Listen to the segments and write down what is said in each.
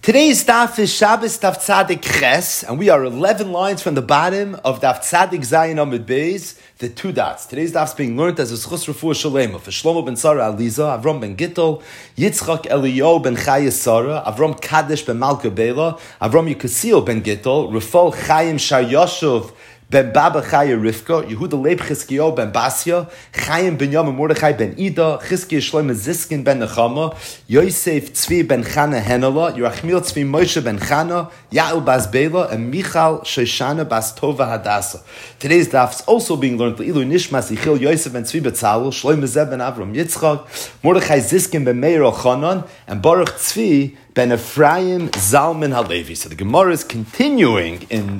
Today's daf is Shabbos Daf Tzadik Ches, and we are 11 lines from the bottom of Daf Tzadik Zayin Amud Beis, the two dots. Today's daf is being learned as a Schus Refuah Shalema for Shlomo ben Sarah Aliza, Avram ben Gittel, Yitzchak Eliyahu ben Chaya Sarah, Avram Kadesh ben Malka Bela, Avram Yukasiel ben Gittel, Rafal Chaim Shar Yoshuv ben Baba Chaya Rivka, Yehuda Leib Chizkiyahu ben Basya, Chaim ben Yom Mordechai ben Ida, Chizkiya Shlomo Ziskin ben Nechama, Yosef Tzvi ben Chana Henela, Yerachmiel Tzvi Moshe ben Chana, Yael Bas Bela, and Michal Shoshana Bas Tova Hadassah. Today's daf is also being learned Ilu Nishmas Yichil Yosef ben Tzvi Betzalel, Shlomo Zeb ben Avram Yitzchak, Mordechai Ziskin ben Meir Ochanan, and Baruch Tzvi ben Ephraim Zalman Halevi. So the Gemara is continuing in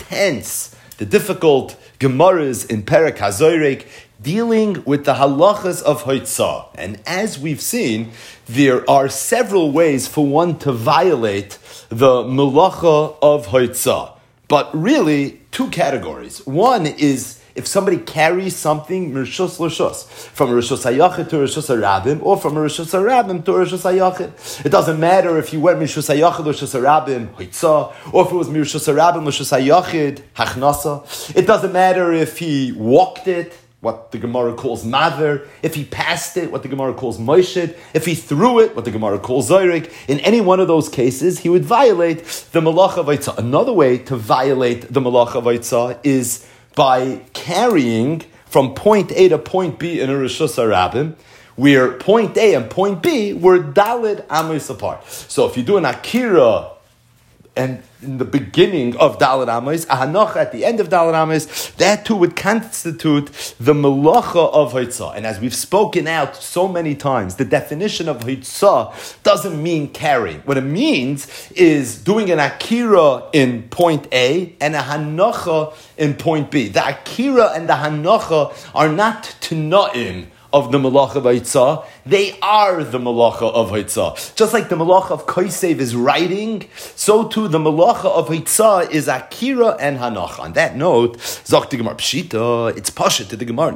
the difficult Gemaras in Perek HaZorek, dealing with the halachas of Hoitzah. And as we've seen, there are several ways for one to violate the melacha of Hoitzah. But really, two categories. One is if somebody carries something Rishus L'Rishus, from a Rishus HaYachid to a Rishus HaRabim, or from a Rishus HaRabim to a Rishus HaYachid. It doesn't matter if you went Rishus HaYachid or Rishus HaRabim, Hoitzah, or if it was Rishus HaRabim or Rishus HaYachid, Hachnasa. It doesn't matter if he walked it, what the Gemara calls Maver, if he passed it, what the Gemara calls Moishid, if he threw it, what the Gemara calls Zoyrik. In any one of those cases, he would violate the Malacha of Hoitzah. Another way to violate the Malacha of Hoitzah is by carrying from point A to point B in a Rishus HaRabim, where point A and point B were Daled Amos apart. So if you do an Akira and in the beginning of Daled Amos, a Hanocha at the end of Daled Amos, that too would constitute the Melacha of Hoitzah. And as we've spoken out so many times, the definition of Hoitzah doesn't mean carrying. What it means is doing an Akira in point A and a Hanocha in point B. The Akira and the Hanocha are not T'na'im of the Malacha of Hoitzah, they are the Malacha of Hoitzah. Just like the Malacha of Kosev is writing, so too the Malacha of Hoitzah is Akira and Hanocha. On that note, Zok the Gemara Pshita, it's Pasha to the Gemara.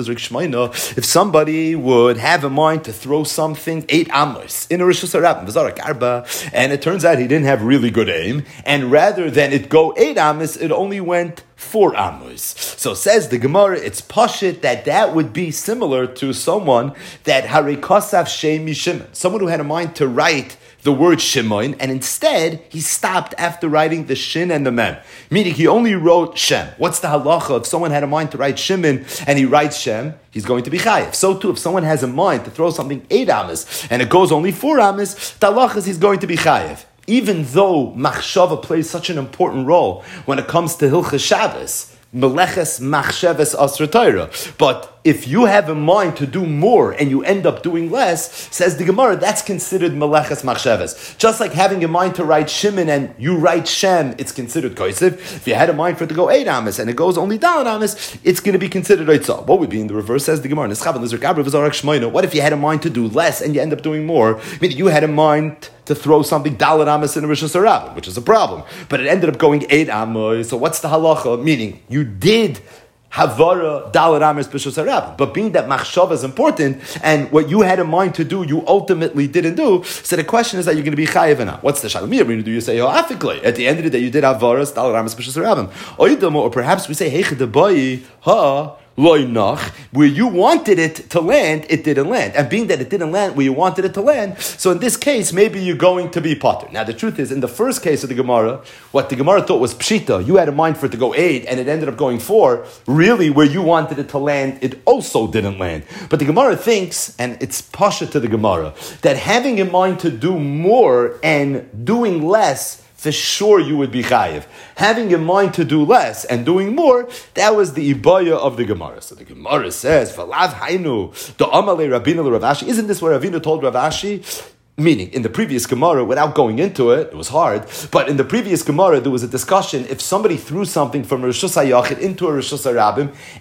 If somebody would have in mind to throw something 8 amos in a Rishus HaRabim, V'zarak Arba, and it turns out he didn't have really good aim, and rather than it go 8 amos, it only went 4 amos. So says the Gemara, it's pashit that would be similar to someone that harikosav shemi Shimon, someone who had a mind to write the word Shimon, and instead he stopped after writing the Shin and the Mem. Meaning he only wrote Shem. What's the halacha? If someone had a mind to write Shimon and he writes Shem, he's going to be chayiv. So too, if someone has a mind to throw something 8 amos and it goes only 4 amos, the halacha is he's going to be chayiv. Even though machshava plays such an important role when it comes to Hilchas Shabbos, meleches machshavas asra Torah. But if you have in mind to do more and you end up doing less, says the Gemara, that's considered meleches machshavas. Just like having in mind to write Shimon and you write Shem, it's considered kosev. If you had in mind for it to go 8 amos and it goes only down amos, it's going to be considered Hoitzah. What would be in the reverse, says the Gemara? What if you had in mind to do less and you end up doing more? Meaning you had in mind to throw something Daled Amos in a Rishus HaRabim, which is a problem. But it ended up going 8 amos. So what's the halacha? Meaning you did Havara Daled Amos B'Rishus HaRabim. But being that machshava is important, and what you had in mind to do, you ultimately didn't do, so the question is that you're going to be chayiv or not. What's the shalamiyah going to do? You say, ha'afikli. At the end of the day, you did Havara Daled Amos B'Rishus HaRabim. Or perhaps we say, heichadabayi ha loinach, where you wanted it to land, it didn't land. And being that it didn't land where you wanted it to land, so in this case, maybe you're going to be potter. Now, the truth is, in the first case of the Gemara, what the Gemara thought was pshita, you had in mind for it to go 8, and it ended up going 4, really, where you wanted it to land, it also didn't land. But the Gemara thinks, and it's pasha to the Gemara, that having in mind to do more and doing less, for sure you would be chayiv. Having in mind to do less and doing more, that was the ibaya of the Gemara. So the Gemara says, Valav hainu, the amale Rabbeinu le Rav Ashi. Isn't this what Ravina told Rav Ashi? Meaning, in the previous Gemara, without going into it, it was hard, but in the previous Gemara, there was a discussion, if somebody threw something from a Rishus HaYachid into a Rishus HaRabim, and it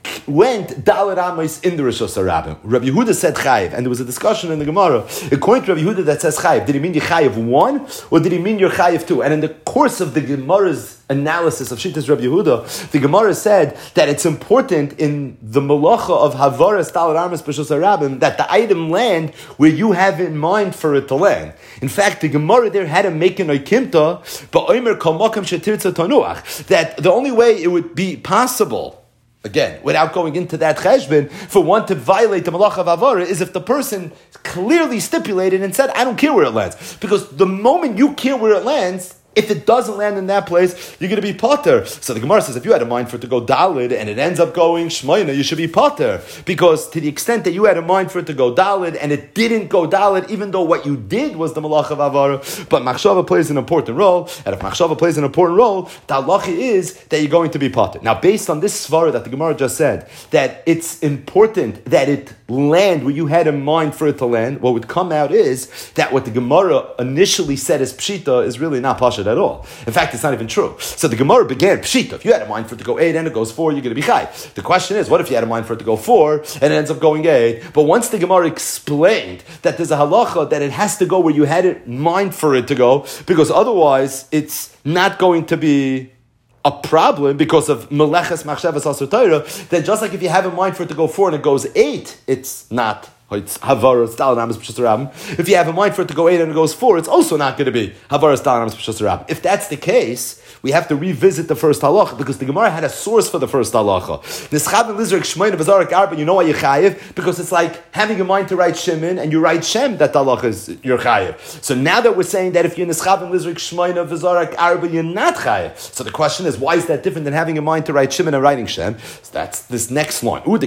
went Dalet Amos in the Rishos HaRabim. Rabbi Yehuda said Chayiv, and there was a discussion in the Gemara. According to Rabbi Yehuda that says Chayiv, did he mean you Chayiv 1 or did he mean you're Chayiv 2? And in the course of the Gemara's analysis of Shittas Rabbi Yehuda, the Gemara said that it's important in the malacha of Havaras Dalet Amos B'Rishos HaRabim that the item land where you have in mind for it to land. In fact, the Gemara there had to make an oikimta, but Omer kol makam shetirtza tanuach, that the only way it would be possible, again, without going into that cheshbon, for one to violate the malach of avara is if the person clearly stipulated and said, I don't care where it lands. Because the moment you care where it lands, if it doesn't land in that place, you're going to be potter. So the Gemara says, if you had a mind for it to go dalid and it ends up going shmoyna, you should be potter. Because to the extent that you had a mind for it to go dalid and it didn't go dalid, even though what you did was the malach of avara, but machshava plays an important role. And if machshava plays an important role, the halacha is that you're going to be potter. Now, based on this svara that the Gemara just said, that it's important that it land where you had in mind for it to land, what would come out is that what the Gemara initially said as pshita is really not pasha at all. In fact, it's not even true. So the Gemara began pshita. If you had a mind for it to go 8 and it goes 4, you're going to be chai. The question is, what if you had a mind for it to go 4 and it ends up going 8? But once the Gemara explained that there's a halacha that it has to go where you had it in mind for it to go, because otherwise it's not going to be a problem because of meleches machshavas asur Torah, then just like if you have in mind for it to go 4 and it goes 8, it's not. It's Havara, it's Dalet Amos B'Rishos HaRabim. If you have in mind for it to go 8 and it goes 4, it's also not going to be Havara, it's Dalet Amos B'Rishos HaRabim. If that's the case, we have to revisit the first halacha because the Gemara had a source for the first halacha. Nischav Lizrak Shmoyna V'Zarak Arba, you know why you're chayiv? Because it's like having in mind to write Shimon and you write Shem, that halacha is you're chayiv. So now that we're saying that if you're Nischav Lizrak Shmoyna V'Zarak Arba, you're not chayiv. So the question is, why is that different than having in mind to write Shimon and writing Shem? So that's this next line. You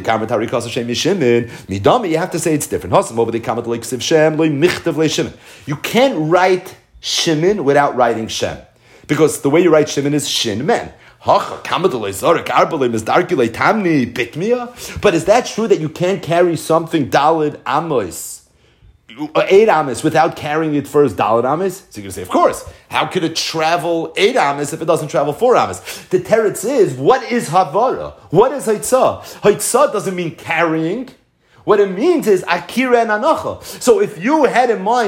have to say it's different. You can't write Shimon without writing Shem. Because the way you write Shimon is Shin Men. But is that true that you can't carry something Daled Amos, 8 Amos, without carrying it first Daled Amos? So you're going to say, of course. How could it travel 8 Amos if it doesn't travel 4 Amos? The teretz is, what is Havara? What is Haitzah? Haitzah doesn't mean carrying. What it means is Akira and Anacha. So if you had in mind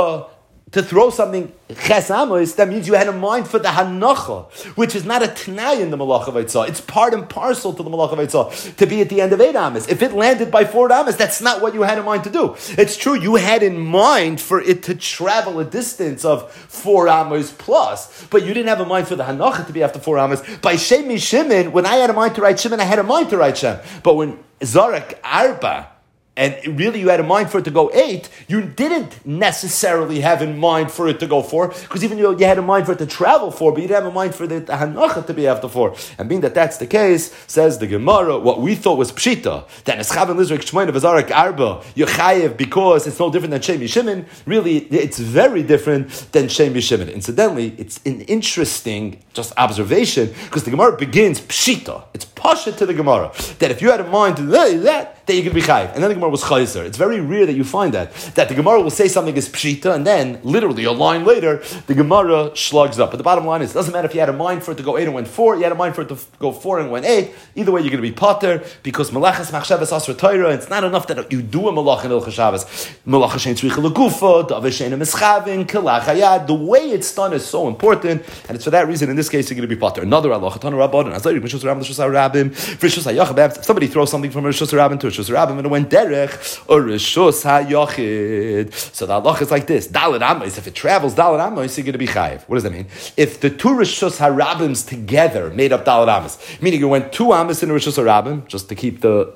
to throw something ches amos, that means you had a mind for the hanacha, which is not a t'nai in the malach of Eitzah. It's part and parcel to the malach of Eitzah to be at the end of 8 amos. If it landed by 4 amos, that's not what you had in mind to do. It's true, you had in mind for it to travel a distance of 4 amos plus, but you didn't have a mind for the hanacha to be after 4 amos. By Shemi Shimon, when I had a mind to write Shimon, I had a mind to write Shem. But when Zarek Arba, and really you had in mind for it to go 8, you didn't necessarily have in mind for it to go 4, because even though you had in mind for it to travel 4, but you didn't have in mind for the hanacha to be after 4. And being that that's the case, says the Gemara, what we thought was pshita, that Neschavim Lizrak Shmoyna V'Zarak Arba, you're chayev because it's no different than Shemi Shimon, really it's very different than Shemi Shimon. Incidentally, it's an interesting just observation, because the Gemara begins pshita. It's pasha to the Gemara, that if you had in mind to that you're going to be chayiv. And then the Gemara was chayzer. It's very rare that you find that the Gemara will say something is pshita, and then, literally a line later, the Gemara slugs up. But the bottom line is, it doesn't matter if you had a mind for it to go 8 and went 4, you had a mind for it to go 4 and went 8, either way you're going to be potter, because malachas machshavas asur Torah, it's not enough that you do a malach in ilchas Shabbos. Malach shein tzricha legufa, davar shein mischavin, kelach hayad. The way it's done is so important, and it's for that reason, in this case, you're going to be potter. Another halacha, Tana Rabbanan, Azayrik, Rishus Rabbim, Rishus HaRabim, Rishus HaYachab. If somebody throws something from Rishus HaRabim to Rishus HaRabim, and it went derech, or Rishus HaYachid. So the halacha is like this. Dalet Amos, if it travels Dalet Amos, you're going to be chayiv. What does that mean? If the 2 Rishus HaRabims together made up Dalet Amos, meaning you went 2 Amos in a Rishus HaRabim, just to keep the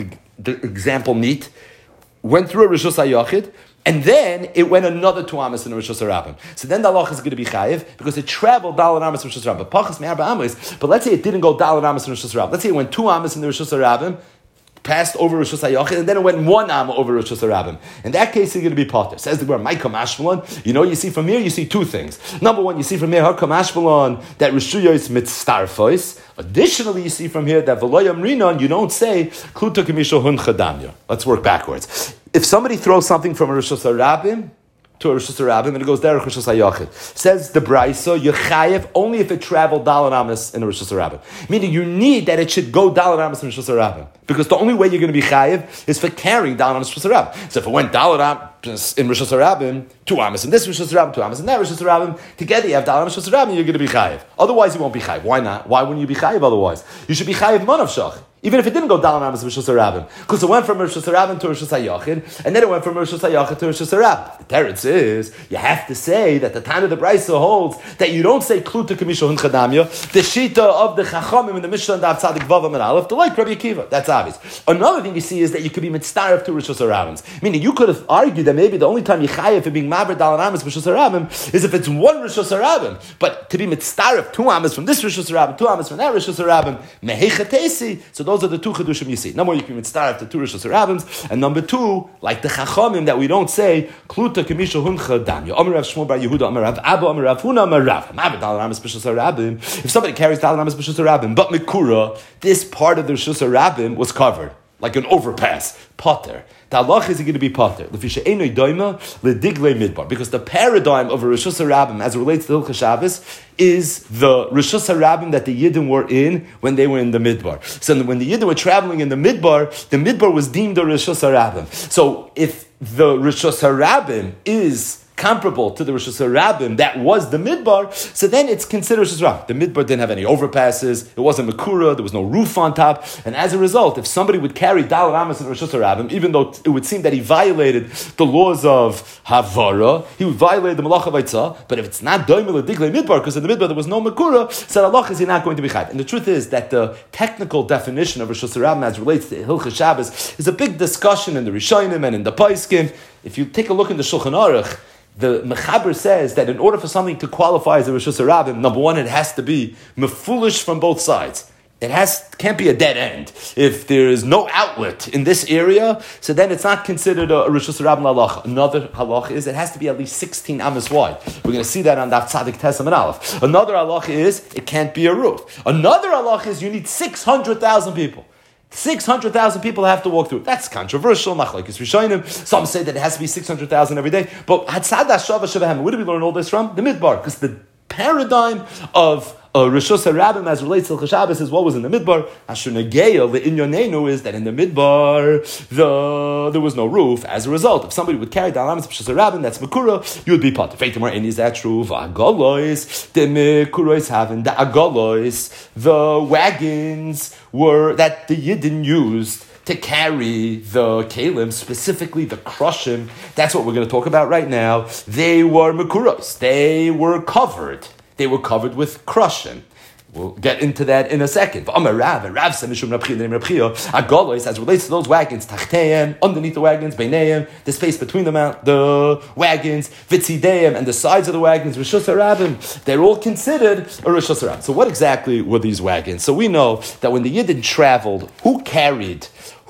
example neat, went through a Rishus HaYachid, and then it went another 2 amos in the Rishus HaRabim. So then the halacha is going to be chayiv because it traveled Dalet Amos in Rishus HaRabim. Pachas me'arba amos. But let's say it didn't go Dalet Amos in Rishus HaRabim. Let's say it went 2 amos in the Rishus HaRabim, passed over Rishus HaYachid, and then it went 1 amma over Rishus HaRabim. In that case, you're going to be potter. Says the Gemara, Maikam Ashmalon. You see from here, you see 2 things. Number 1, you see from here, Hakam Ashmalon, that Rishuyos mitztarfois. Additionally, you see from here that V'loyam Rinon, you don't say Kluta Kamisho Hun Chadamya. Let's work backwards. If somebody throws something from a Rishus HaRabim to a Rishus Harabim, and it goes derech Rishus HaYachid. Says the Braisa, you're chayev only if it traveled Daled Amos in a Rishus Harabim. Meaning you need that it should go Daled Amos in Rishus Harabim. Because the only way you're going to be chayev is for carrying Daled Amos in Rishus Harabim. So if it went Daled Amos in Rishus Harabim, 2 Amos in this Rishus Harabim, 2 Amos in that Rishus Harabim, together you have Daled Amos in Rishus Harabim, you're going to be chayev. Otherwise you won't be chayev. Why not? Why wouldn't you be chayev otherwise? You should be chayev manav shach. Even if it didn't go down on Rishus Harabim, because it went from Rishus Harabim to Rishus HaYachid, and then it went from Rishus HaYachid to Rishus Harabim. The teretz is, you have to say that the time of the Braisa holds that you don't say Kluta Kamisha Hunchadamya, the Shita of the Chachamim in the Mishnah and the Tzadik Vavam and Aleph, the like Rabbi Akiva. That's obvious. Another thing you see is that you could be mitzaref to Rishus Harabim. Meaning you could have argued that maybe the only time you chayev for being maber Daled Amos Rishus Harabim is if it's one Rishus Harabim. But to be mitzaref 2 Amos from this Rishus Harabim, 2 Amos from that Rishus Harabim, mehechatesi. So those are the 2 chedushim you see. Number one, you can mitzaref the 2 Rishus Harabims, and number 2, like the Chachamim that we don't say Kluta Kamisha Huncha Damya. Amar Rav Shmuel bar Yehuda, Amar Rav Abba, Amar Rav Huna, Amar Rav. Maber Daled Amos Rishus Harabim. If somebody carries Daled Amos Rishus Harabim, but Mikura, this part of the Rishus Harabim was covered, like an overpass, potter. The halach is going to be potter. Because the paradigm of a Rishus Harabim as it relates to Hilchos Shabbos is the Rishus Harabim that the Yidden were in when they were in the Midbar. So when the Yidden were traveling in the Midbar was deemed a Rishus Harabim. So if the Rishus Harabim is comparable to the Rishus Harabim that was the Midbar, so then it's considered Rishus Harabim. The Midbar didn't have any overpasses, it wasn't Makura, there was no roof on top, and as a result, if somebody would carry Daled Amos in Rishus Harabim, even though it would seem that he violated the laws of Havara, he would violate the Malach Havaitza, but if it's not Doimel Diglei Midbar, because in the Midbar there was no Makura, so the halach is not going to be chayv. And the truth is that the technical definition of Rishus Harabim as relates to Hilchos Shabbos is a big discussion in the Rishonim and in the Paiskim. If you take a look in the Shulchan Aruch, the Mechaber says that in order for something to qualify as a Rishus Harabim, number one, it has to be mefulish from both sides. It can't be a dead end. If there is no outlet in this area, so then it's not considered a Rishus Harabim halach. Another halach is it has to be at least 16 amos wide. We're going to see that on Daf Tzadik Tesam and Aleph. Another halach is it can't be a roof. Another halach is you need 600,000 people. 600,000 people have to walk through. That's controversial. Machlokes Rishonim. Some say that it has to be 600,000 every day. But Hatzad Hashava Shevahem, where do we learn all this from? The Midbar. Because the paradigm of Rishus Harabim as relates to Hilchos Shabbos is what was in the Midbar. Asher Negeya le'inyonenu is that in the Midbar there was no roof. As a result, if somebody would carry Daled Amos Rishus Harabim, that's Makura, you would be potter. Feitamar, and is that true? V'agolois, the Mekurois having the agolois, the wagons were that the Yidden used to carry the kalim, specifically the krushim. That's what we're going to talk about right now. They were mekuros. They were covered. They were covered with krushim. We'll get into that in a second. Rav said, as it relates to those wagons, tachteim, underneath the wagons, beineim, the space between the wagons, vitzideim, and the sides of the wagons, Rishus Harabim, they're all considered a Rishus Harabim. So what exactly were these wagons? So we know that when the Yidden traveled, who carried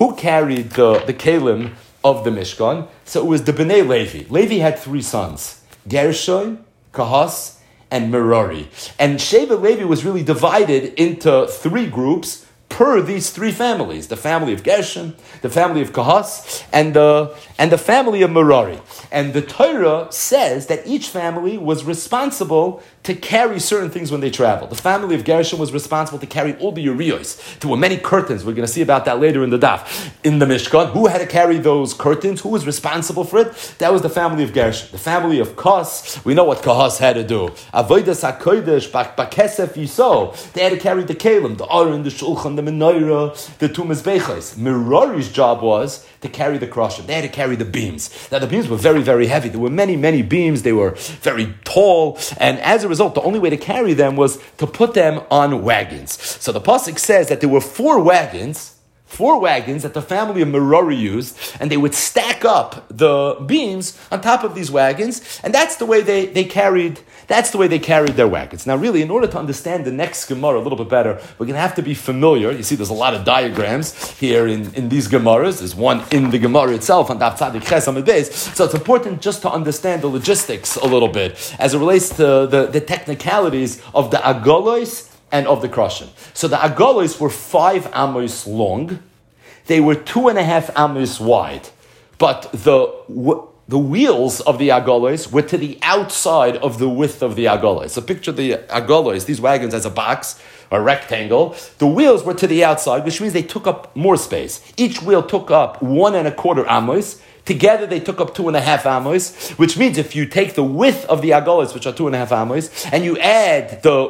the kalim of the Mishkan? So it was the Bnei Levi. Levi had 3 sons, Gershon, Kahas, and Merari. And Sheva Levi was really divided into 3 groups per these 3 families. The family of Gershon, the family of Kahas, and the family of Merari. And the Torah says that each family was responsible to carry certain things when they traveled. The family of Gershon was responsible to carry all the urios. There were many curtains. We're going to see about that later in the daf. In the Mishkan, who had to carry those curtains? Who was responsible for it? That was the family of Gershon. The family of Kahas, we know what Kahas had to do. Avodas HaKodesh, Bakesef Yisol. They had to carry the Kalim, the Aron, the Shulchan, the Menorah, the Tumas Beichos. Merari's job was to carry the krushim. They had to carry the beams. Now the beams were very, very heavy. There were many, many beams. They were very tall. And as a result, the only way to carry them was to put them on wagons. So the pasuk says that there were 4 wagons that the family of Merari used, and they would stack up the beams on top of these wagons, and that's the way they carried their wagons. Now really, in order to understand the next Gemara a little bit better, we're going to have to be familiar. You see there's a lot of diagrams here in these Gemaras. There's one in the Gemara itself on Daf Tzadik Ches Amud Beis. So it's important just to understand the logistics a little bit as it relates to the technicalities of the agolos and of the krushim. So the agolos were 5 amos long. They were 2.5 amos wide. But the the wheels of the agolos were to the outside of the width of the agolos. So picture the agolos, these wagons, as a box, a rectangle. The wheels were to the outside, which means they took up more space. Each wheel took up 1.25 amos. Together they took up 2.5 amos, which means if you take the width of the agolos, which are 2.5 amos, and you add the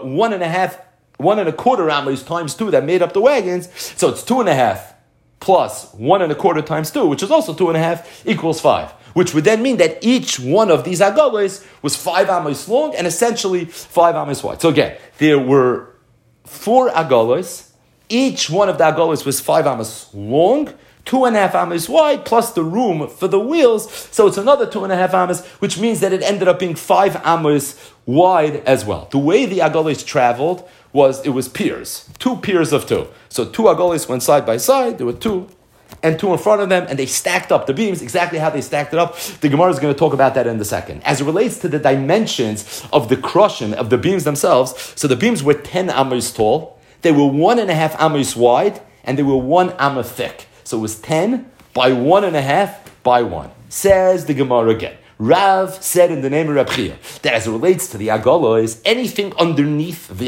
1.25 amos times 2 that made up the wagons, so it's 2.5 plus 1.25 times 2, which is also 2.5, equals 5. Which would then mean that each one of these agolos was 5 amos long and essentially 5 amos wide. So again, there were 4 agolos. Each one of the agolos was 5 amos long, 2.5 amos wide, plus the room for the wheels. So it's another 2.5 amos, which means that it ended up being 5 amos wide as well. The way the agolos traveled was piers, 2 piers of 2. So 2 agolos went side by side. There were 2 and 2 in front of them, and they stacked up the beams. Exactly how they stacked it up, the Gemara is going to talk about that in a second. As it relates to the dimensions of the crushing of the beams themselves, so the beams were 10 amos tall, they were 1.5 amos wide, and they were 1 amma thick. So it was 10 by 1.5 by 1. Says the Gemara again. Rav said in the name of Reb Chia that as it relates to the agolos, anything underneath the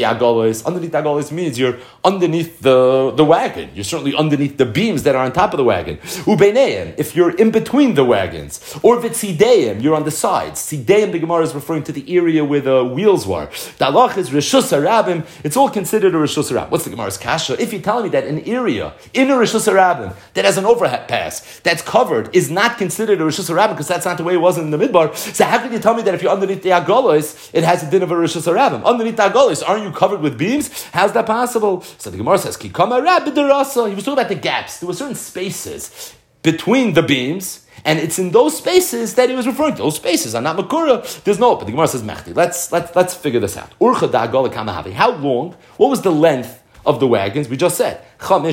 agolos means you're underneath the wagon. You're certainly underneath the beams that are on top of the wagon. Ubeineim, if you're in between the wagons. Or if it's sideim, you're on the sides. Sideim, the Gemara is referring to the area where the wheels were. The halach is Rishus HaRabim. It's all considered a Rishus HaRabim. What's the Gemara's kasha? If you're telling me that an area in a Rishus HaRabim that has an overpass that's covered is not considered a Rishus HaRabim because that's not the way it was in the Midbar, so how can you tell me that if you're underneath the agolos, it has a din of a Rishus HaRabim? Underneath the agolos, aren't you covered with beams? How's that possible? So the Gemara says, Kikama Rab b'derasa. He was talking about the gaps. There were certain spaces between the beams, and it's in those spaces that he was referring to. Those spaces are not makura. There's no. But the Gemara says, Mechti. Let's figure this out. Urcha da agola kamahavi. How long? What was the length of the wagons? We just said 5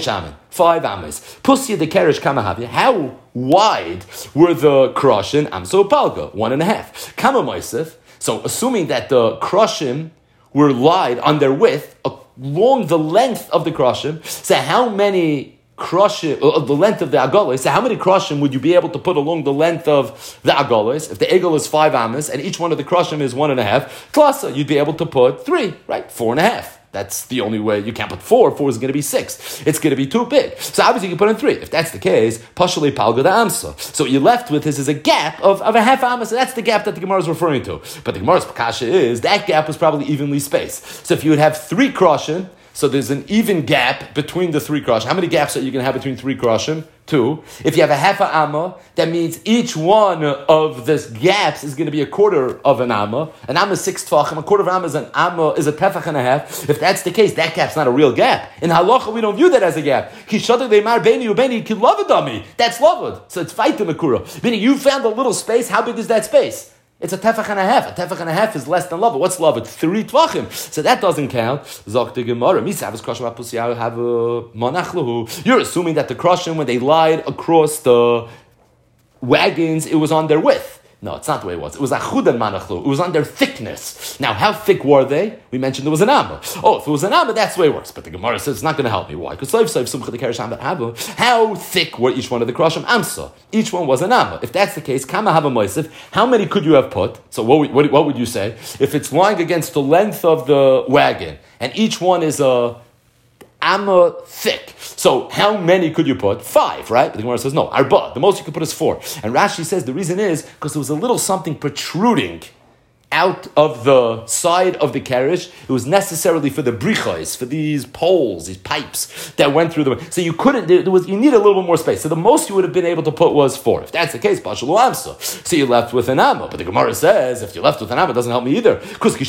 amos. Pusya the kerish kamahavi. How wide were the crushim? Amso palga 1.5. Kama moisef. So assuming that the crushim were lied on their width along the length of the crushim, so how many crushim, the length of the agolos, so how many crushim would you be able to put along the length of the agolos? If the egel is 5 amos and each one of the crushim is 1.5, plus you'd be able to put 3, right? 4.5. That's the only way. You can't put 4. 4 is going to be 6. It's going to be too big. So obviously you can put in 3. If that's the case, pashali palga da amsa. So what you're left with is a gap of a half amos. So that's the gap that the Gemara is referring to. But the Gemara's kasha is that gap was probably evenly spaced. So if you would have 3 crushim, so there's an even gap between the 3 crushim. How many gaps are you going to have between 3 crushim? 2. If you have a half a amma, that means each one of the gaps is going to be a quarter of an amma. An amma is 6 tefachim. A quarter of an amma is a tefach and a half. If that's the case, that gap's not a real gap. In halacha, we don't view that as a gap. That's lavud. So it's fight the makura. Meaning you found a little space. How big is that space? It's a tefach and a half. A tefach and a half is less than lava. What's lava? 3 tvachim. So that doesn't count. You're assuming that the crushim, when they lied across the wagons, it was on their width. No, it's not the way it was. It was achud and manachlu. It was on their thickness. Now, how thick were they? We mentioned there was an amma. Oh, if it was an amma, that's the way it works. But the Gemara says it's not going to help me. Why? Because how thick were each one of the krashim? Amsa. Each one was an amma. If that's the case, kama hava moisef. How many could you have put? So what would you say? If it's lying against the length of the wagon, and each one is a amma thick. So how many could you put? 5, right? But the Gemara says no, arba. The most you could put is 4. And Rashi says the reason is because there was a little something protruding out of the side of the carriage. It was necessarily for the brichos, for these poles, these pipes that went through the. So you couldn't. You need a little bit more space. So the most you would have been able to put was 4. If that's the case, bashalu amsa. So you're left with an amma. But the Gemara says if you're left with an amma, it doesn't help me either.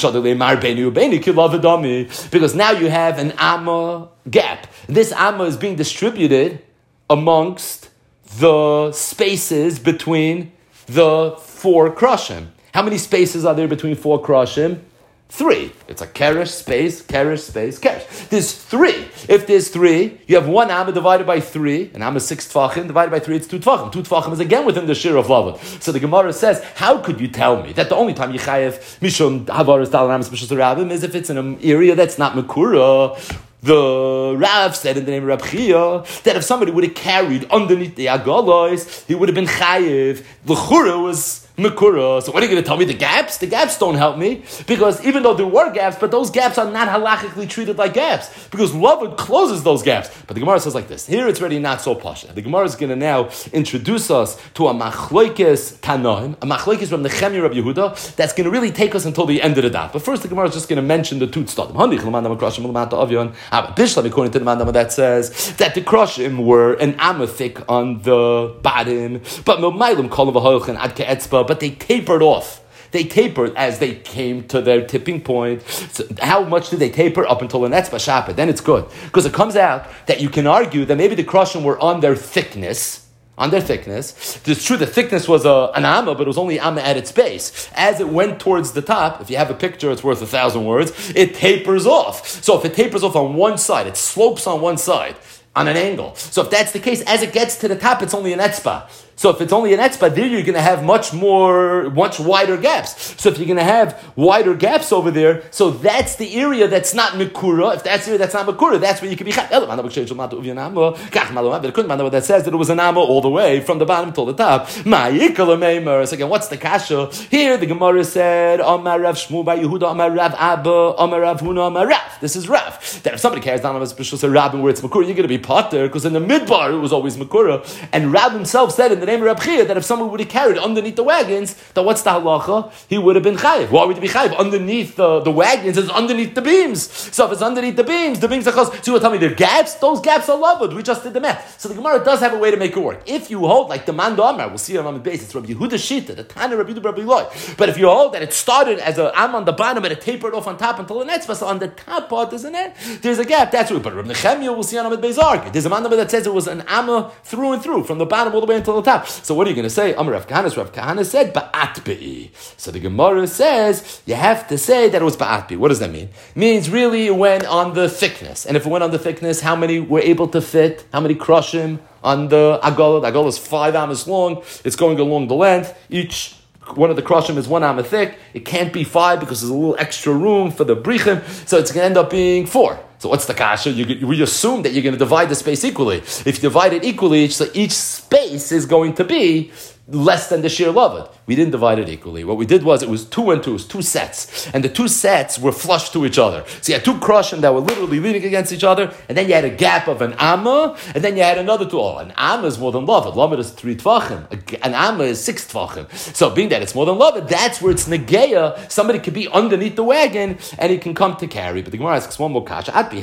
Because now you have an amma gap. This amma is being distributed amongst the spaces between the 4 krushim. How many spaces are there between 4 krushim? 3. It's a kerish, space, kerish. There's 3. If there's 3, you have 1 amma divided by 3. An amma is 6 tefachim, divided by 3, it's 2 tefachim. 2 tefachim is again within the shir of lavud. So the Gemara says, how could you tell me that the only time you chayev mishon havaris dal ramis b'shus rabim is if it's in an area that's not makura? The Rav said in the name of Reb Chia that if somebody would have carried underneath the agolos, he would have been chayev. The chura was Mekura. So what are you going to tell me? The gaps? The gaps don't help me. Because even though there were gaps, but those gaps are not halachically treated like gaps. Because Lavud closes those gaps. But the Gemara says like this. Here it's already not so pasha. The Gemara is going to now introduce us to a machloikes tanoim, a machloikes from the Nechemia Rabbi Yehuda, that's going to really take us until the end of the daf. But first the Gemara is just going to mention the two tzadim. According to the mandama that says that the kroshim were an amathic on the bottom, but but they tapered off. They tapered as they came to their tipping point. So how much did they taper? Up until an etzba shapet. Then it's good. Because it comes out that you can argue that maybe the kroshim were on their thickness. It's true the thickness was an amma, but it was only amma at its base. As it went towards the top, if you have a picture, it's worth 1,000 words, it tapers off. So if it tapers off on one side, it slopes on one side, on an angle. So if that's the case, as it gets to the top, it's only an etzba. So if it's only an etzba, there you're going to have much wider gaps. So if you're going to have wider gaps over there, so that's the area that's not Mekura. If that's the area that's not Mekura, that's where you can be Chayv. That says that it was an Amma all the way from the bottom till the top. So again, what's the kasha? Here the Gemara said, Amar Rav Shmuel bar Yehuda, Amar Rav Abba, Amar Rav Huna, Amar Rav. This is Rav. That if somebody carries down on a special Rabbin where it's Mekura, you're going to be potter, because in the midbar it was always Mekura. And Rav himself said in the name of Rab Chia that if someone would have carried underneath the wagons, then what's the halacha? He would have been chayiv. Why would he be chayiv? Underneath the wagons is underneath the beams. So if it's underneath the beams are chos. So you will tell me they're gaps? Those gaps are loved. We just did the math. So the Gemara does have a way to make it work. If you hold like the Man Amar, we'll see on the base, it's Rabbi Yehuda Shita, the Tana Rabbi Yehuda Rabbi Eloi. But if you hold that it started as an am on the bottom and it tapered off on top until the netzvah, so on the top part, isn't it? There's a gap. That's what. But Rabbi Nechemia will see on the base argue. There's a man that says it was an amma through and through, from the bottom all the way until the top. So what are you going to say? Rav Kahana said, Ba'at be'i. So the Gemara says, you have to say that it was Ba'at be'i. What does that mean? It means really it went on the thickness. And if it went on the thickness, how many were able to fit? How many kroshim on the Agola? The Agola is 5 amas long. It's going along the length. Each one of the kroshim is 1 amma thick. It can't be 5 because there's a little extra room for the brichim. So it's going to end up being 4. So what's the kasha? We assume that you're going to divide the space equally. If you divide it equally, so each space is going to be less than the sheer lavud. We didn't divide it equally. What we did was it was 2 and 2, it was 2 sets. And the 2 sets were flush to each other. So you had 2 kroshim that were literally leaning against each other, and then you had a gap of an amma, and then you had another 2. Oh, an amma is more than lavud. Lavud is 3 tvachim. An amma is 6 tvachim. So being that it's more than lavud, that's where it's negeya. Somebody could be underneath the wagon, and he can come to carry. But the Gemara asks one more kasha. What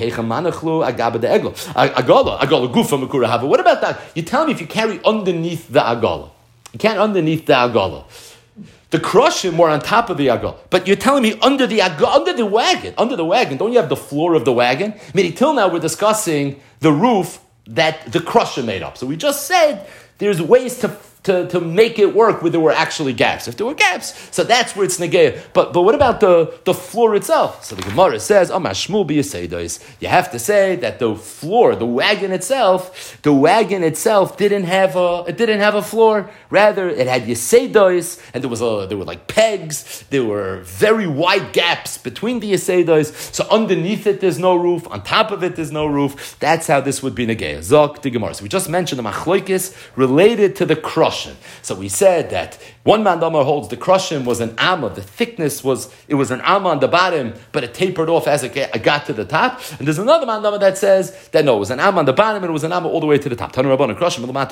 about that? You tell me if you carry underneath the agala. You can't underneath the agala. The kroshim were on top of the agala. But you're telling me under the wagon, don't you have the floor of the wagon? Meaning till now we're discussing the roof that the kroshim made up. So we just said there's ways to make it work where there were actually gaps. If there were gaps, so that's where it's negeya. But what about the floor itself? So the Gemara says, you have to say that the floor, the wagon itself didn't have a floor. Rather, it had yeseidos, and there were like pegs. There were very wide gaps between the yeseidos. So underneath it, there's no roof. On top of it, there's no roof. That's how this would be negeya. Zok the Gemara. So we just mentioned the machloikis related to the kroshim. So we said that one mandamar holds the kroshim was an amma. The thickness was an amma on the bottom, but it tapered off as it got to the top. And there's another mandamar that says that no, it was an amma on the bottom and it was an amma all the way to the top. On the bottom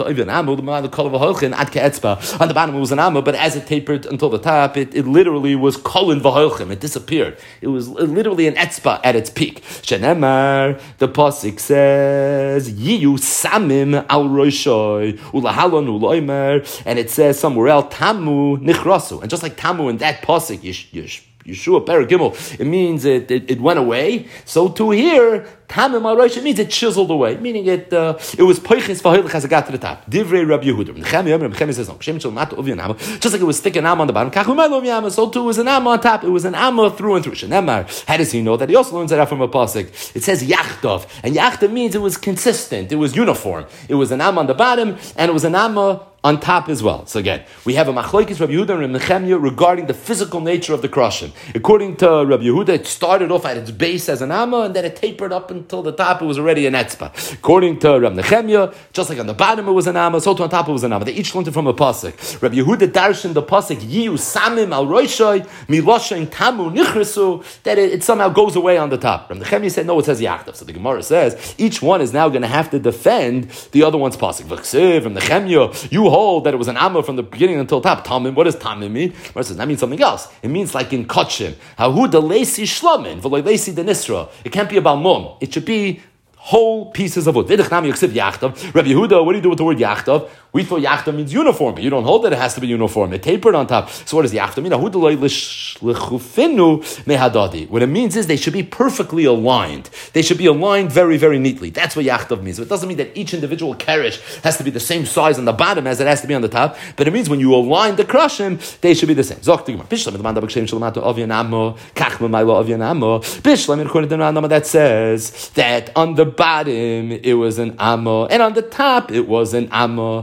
it was an amma, but as it tapered until the top, it literally was kolin v'holchim. It disappeared. It was literally an etzba at its peak. Shenemar, the pasuk says, Yiyu samim al roishoy ulahalon uloimer. And it says somewhere else, Tamu nichrasu. And just like Tamu in that pasuk, Yeshua Paragimel, it means it went away. So to here, Tamu Marosh, it means it chiseled away. Meaning it was Peiches Vahilich as it got to the top. Divrei Rabbi Yehuda. Nechemia says, no. Just like it was thick an am on the bottom, so too was an am on top. It was an amma through and through. Shenemar, how does he know that? He also learns that out from a pasuk. It says Yachtov. And Yachtov means it was consistent. It was uniform. It was an am on the bottom, and it was an amma on top as well. So again, we have a machlokes Rabbi Yehuda and Rabbi Nechemia regarding the physical nature of the crushing. According to Rabbi Yehuda, it started off at its base as an amma, and then it tapered up until the top. It was already an etzba. According to Rabbi Nechemia, just like on the bottom it was an amma, so on top it was an amma. They each learned it from a pasuk. Rabbi Yehuda darshan the pasuk Yiu Samim al Roishai Miloshain Tamu Nichresu, that it somehow goes away on the top. Rabbi Nechemia said no, it says Yachtav. So the Gemara says each one is now going to have to defend the other one's pasuk. V'chsev Rabbi Nechemia, you hold that it was an amma from the beginning until top. Tamim, what does tamim mean? Gemara says that means something else. It means like in kachim. Hahu de leisi shlamin v'loy leisi de nisra. It can't be about mum. It should be whole pieces of wood. Rabbi Yehuda, what do you do with the word yachtav? We thought yachtav means uniform, but you don't hold that it has to be uniform. It tapered on top. So what does yachtav mean? What it means is they should be perfectly aligned. They should be aligned very, very neatly. That's what yachtav means. It doesn't mean that each individual kerish has to be the same size on the bottom as it has to be on the top, but it means when you align the krushim, they should be the same. That says that on the bottom it was an amma, and on the top it was an amma.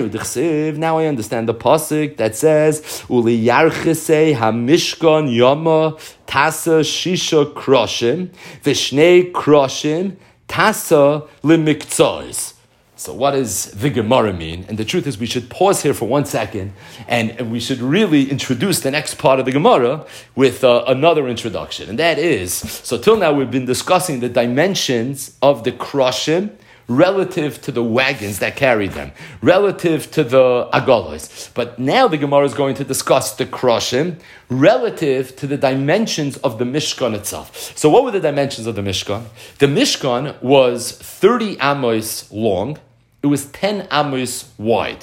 Now I understand the pasuk that says Uli Yarchesei Hamishkan Yama Tasa Shisha Kroshim Vishnei Kroshim Tasa Limiktzos. So what does the Gemara mean? And the truth is we should pause here for 1 second and we should really introduce the next part of the Gemara with another introduction. And that is, so till now we've been discussing the dimensions of the kroshim relative to the wagons that carried them, relative to the agalos. But now the Gemara is going to discuss the kroshim relative to the dimensions of the Mishkan itself. So what were the dimensions of the Mishkan? The Mishkan was 30 amos long. It was 10 amos wide.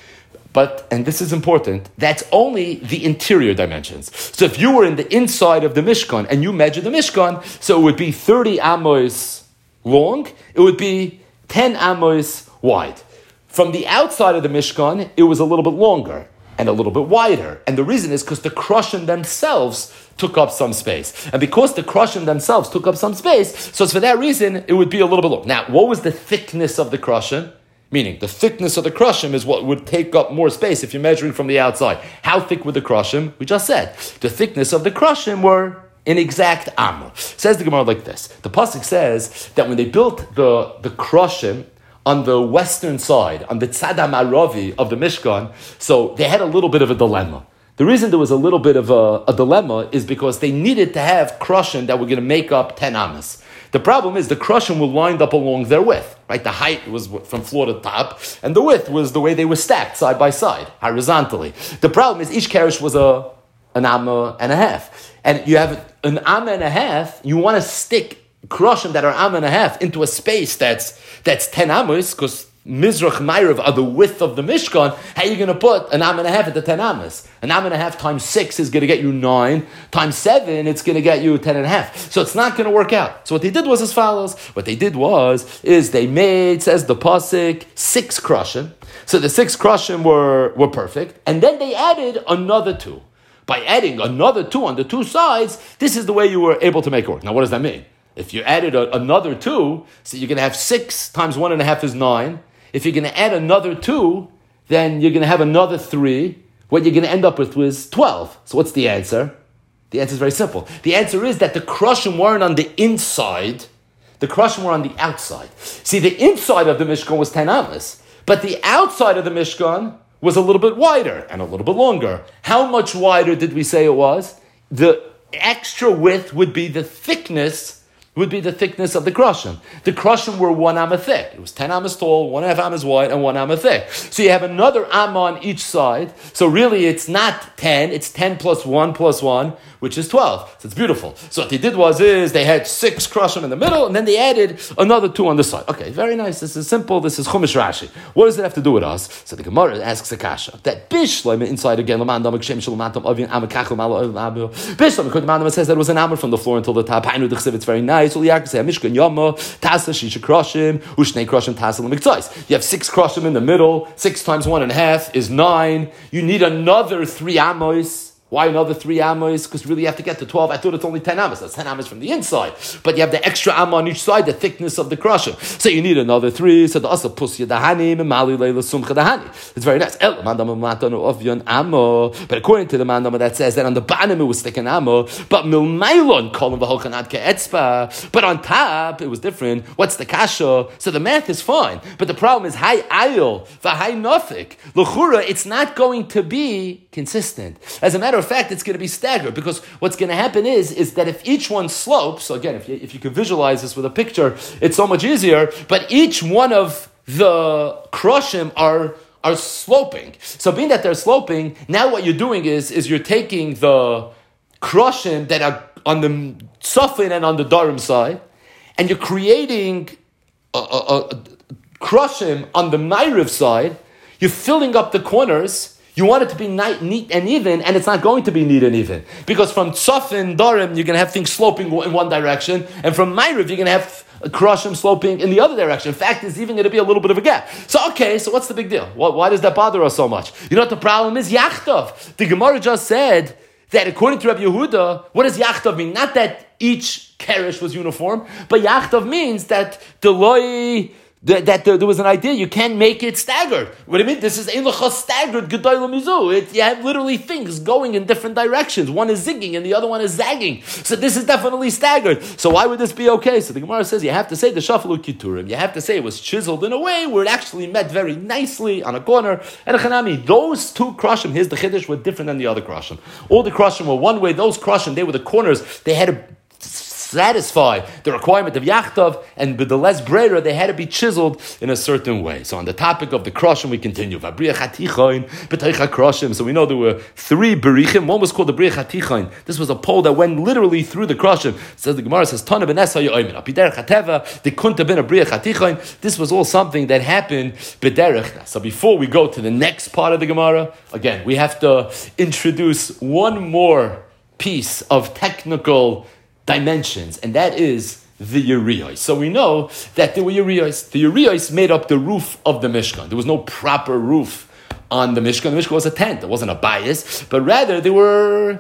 But, and this is important, that's only the interior dimensions. So if you were in the inside of the Mishkan and you measure the Mishkan, so it would be 30 amos long, it would be 10 amos wide. From the outside of the Mishkan, it was a little bit longer and a little bit wider. And the reason is because the Kroshim themselves took up some space. And because the Kroshim themselves took up some space, so for that reason, it would be a little bit long. Now, what was the thickness of the Kroshim? Meaning, the thickness of the Kroshim is what would take up more space if you're measuring from the outside. How thick were the Kroshim? We just said. The thickness of the Kroshim were an exact amma. Says the Gemara like this. The pasuk says that when they built the Kroshim on the western side, on the Tzad HaMa'aravi of the Mishkan, so they had a little bit of a dilemma. The reason there was a little bit of a dilemma is because they needed to have Kroshim that were going to make up 10 ammas. The problem is the Kroshim were lined up along their width, right? The height was from floor to top, and the width was the way they were stacked side by side, horizontally. The problem is each kerish was an amma and a half. And you have an amma and a half, you want to stick Kroshim that are amma and a half into a space that's 10 ammas, because Mizrach Ma'ariv are the width of the Mishkan. How are you going to put an amma and a half at the 10 ammas? An amma and a half times 6 is going to get you 9. Times 7, it's going to get you 10 and a half. So it's not going to work out. So what they did was as follows. What they did is they made, says the pasuk, 6 Kroshim. So the 6 Kroshim were perfect. And then they added another 2. By adding another 2 on the 2 sides, this is the way you were able to make it work. Now what does that mean? If you added another 2, so you're going to have 6 times 1.5 is 9. If you're going to add another 2, then you're going to have another 3. What you're going to end up with was 12. So what's the answer? The answer is very simple. The answer is that the Kroshim weren't on the inside. The Kroshim were on the outside. See, the inside of the Mishkan was 10 ammas. But the outside of the Mishkan was a little bit wider and a little bit longer. How much wider did we say it was? The extra width would be the thickness of the Kroshim. The Kroshim were 1 amma thick. It was 10 ammas tall, 1.5 ammas wide, and 1 amma thick. So you have another amma on each side. So really it's not 10, it's 10 plus 1 plus 1, which is 12. So it's beautiful. So what they did is they had 6 Kroshim in the middle, and then they added another 2 on the side. Okay, very nice. This is simple. This is Chumash Rashi. What does it have to do with us? So the Gemara asks a kasha. That Bishlam inside again, Bishlam says that it was an amma from the floor until the top. It's very nice. You have 6 Kroshim in the middle. 6 times 1.5 is 9. You need another 3 amos. Why another 3 amos? Because really you have to get to 12. I thought it's only 10 amos. That's 10 amos from the inside. But you have the extra amma on each side, the thickness of the krashim. So you need another 3. So the asa pusya dahani, memali leila sumcha dahani. It's very nice. But according to the mandama that says that on the bottom it was thick and ammo, but milmailon kolam v'holchanad ke'etzpa. But on top it was different. What's the kasha? So the math is fine. But the problem is high ayil v'high nofik. L'chura, it's not going to be consistent. As a matter of fact, it's going to be staggered because what's going to happen is that if each one slopes, so again, if you can visualize this with a picture, it's so much easier, but each one of the krushim are sloping. So being that they're sloping, now what you're doing is you're taking the krushim that are on the sofin and on the darim side, and you're creating a krushim on the Ma'ariv side. You're filling up the corners. You want it to be neat and even, and it's not going to be neat and even. Because from Tzafin, Darim, you're going to have things sloping in one direction, and from Ma'ariv, you're going to have Krushim sloping in the other direction. In fact, there's even going to be a little bit of a gap. So what's the big deal? Why does that bother us so much? You know what the problem is? Yachtov. The Gemara just said that according to Rabbi Yehuda, what does Yachtov mean? Not that each Keresh was uniform, but Yachtov means that that there was an idea, you can't make it staggered. What do you mean? This is Eilacha staggered Gedolah Mizu. You have literally things going in different directions. One is zigging and the other one is zagging. So this is definitely staggered. So why would this be okay? So the Gemara says you have to say the Shafalu Kiturim. You have to say it was chiseled in a way where it actually met very nicely on a corner. And a Chanami, those 2 Krashim, here's the Chiddush, were different than the other Krashim. All the Krashim were one way. Those Krashim, they were the corners. They had to satisfy the requirement of Yachtov, and with the less brera, they had to be chiseled in a certain way. So on the topic of the Kroshim, we continue. So we know there were 3 berichim. One was called the B'rich HaTichain. This was a pole that went literally through the Kroshim. So the Gemara says, Tana b'nesa yo'omin. Apiderech HaTeva, the kunta bin a B'rich HaTichain. This was all something that happened b'derech. So before we go to the next part of the Gemara, again, we have to introduce one more piece of technical dimensions, and that is the Urios. So we know that there were Urios. The Urios made up the roof of the Mishkan. There was no proper roof on the Mishkan. The Mishkan was a tent. It wasn't a bias, but rather there were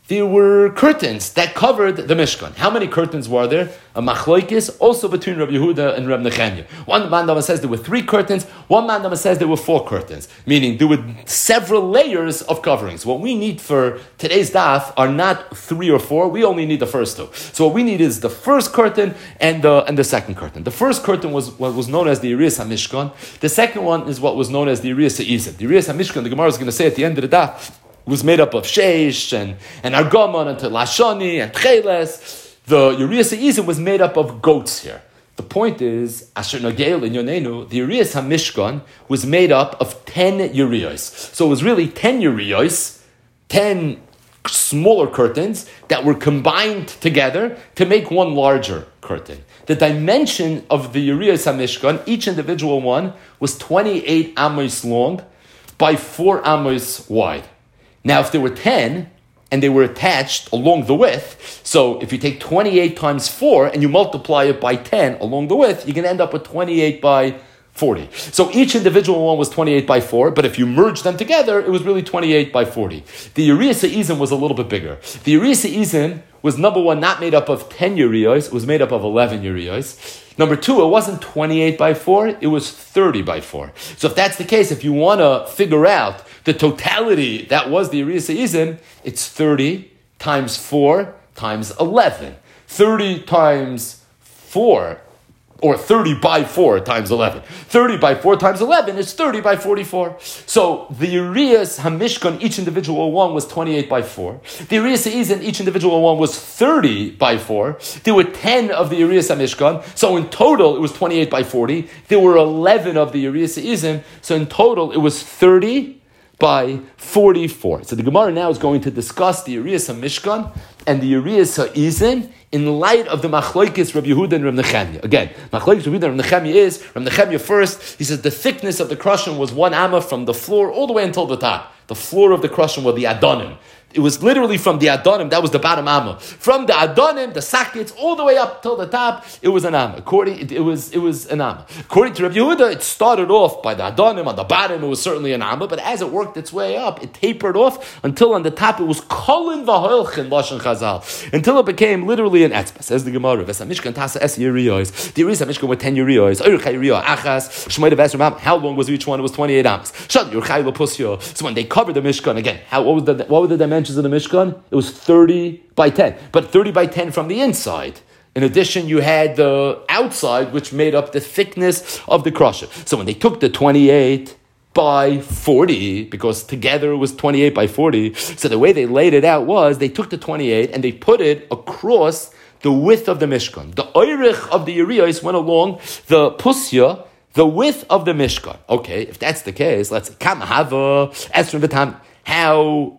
curtains that covered the Mishkan. How many curtains were there? A machloikis, also between Rabbi Yehuda and Rabbi Nechemia. One mandama says there were 3 curtains. One mandama says there were 4 curtains, meaning there were several layers of coverings. What we need for today's daf are not 3 or 4. We only need the first 2. So what we need is the first curtain and the second curtain. The first curtain was what was known as the Urias HaMishkan. The second one is what was known as the Urias HaIzim. The Urias HaMishkan, the Gemara is going to say at the end of the daf, was made up of Sheish and Argamon and Lashoni and Tcheles. The Urias HaIzim was made up of goats here. The point is, Asher Nogel in Yonenu, the Urias HaMishkan was made up of 10 Urios. So it was really 10 Urios, 10 smaller curtains that were combined together to make one larger curtain. The dimension of the Urias HaMishkan, each individual one, was 28 amos long by 4 amos wide. Now, if there were 10 and they were attached along the width, so if you take 28 times 4 and you multiply it by 10 along the width, you can end up with 28 by 40. So each individual one was 28 by 4, but if you merge them together, it was really 28 by 40. The Urias HaIzim was a little bit bigger. The Urias HaIzim was, number one, not made up of 10 Urios, it was made up of 11 Urios. Number 2, it wasn't 28 by 4, it was 30 by 4. So if that's the case, if you want to figure out the totality that was the Urias HaIzim, it's 30 times 4 times 11. 30 times 4, or 30 by 4 times 11. 30 by 4 times 11 is 30 by 44. So the Urias HaMishkan, each individual one was 28 by 4. The Urias HaIzim, each individual one was 30 by 4. There were 10 of the Urias HaMishkan, so in total it was 28 by 40. There were 11 of the Urias HaIzim, so in total it was 30 by 44. So the Gemara now is going to discuss the Urias HaMishkan and the Urias HaIzim in light of the Machloikis Rabbi Yehuda and Rabbi Nechemia. Again, Machloikis Rabbi Yehuda and Rabbi Nechemia is, Rabbi Nechemia first, he says the thickness of the Krushim was 1 amma from the floor all the way until the top. The floor of the Krushim were the Adonim. It was literally from the Adonim, that was the bottom amma. From the Adonim, the sockets, all the way up till the top, it was an amma. It was an amma. According to Rabbi Yehuda, it started off by the Adonim, on the bottom it was certainly an amma, but as it worked its way up, it tapered off until on the top it was kolin v'hoilchin lashon chazal, until it became literally an etzba. Says the Gemara, Mishkan tasa es yeriyos. The Yeriyos Mishkan were 10 yeriyos. How long was each one? It was 28 ammas. So when they covered the Mishkan again, what were the dimensions of the Mishkan? It was 30 by 10, but 30 by 10 from the inside. In addition, you had the outside, which made up the thickness of the crusher. So when they took the 28 by 40, because together it was 28 by 40, so the way they laid it out was they took the 28 and they put it across the width of the Mishkan. The oirich of the Yeriyos went along the pusya, the width of the Mishkan. Okay, if that's the case, let's say, Kamahava, Esrim V'tam, how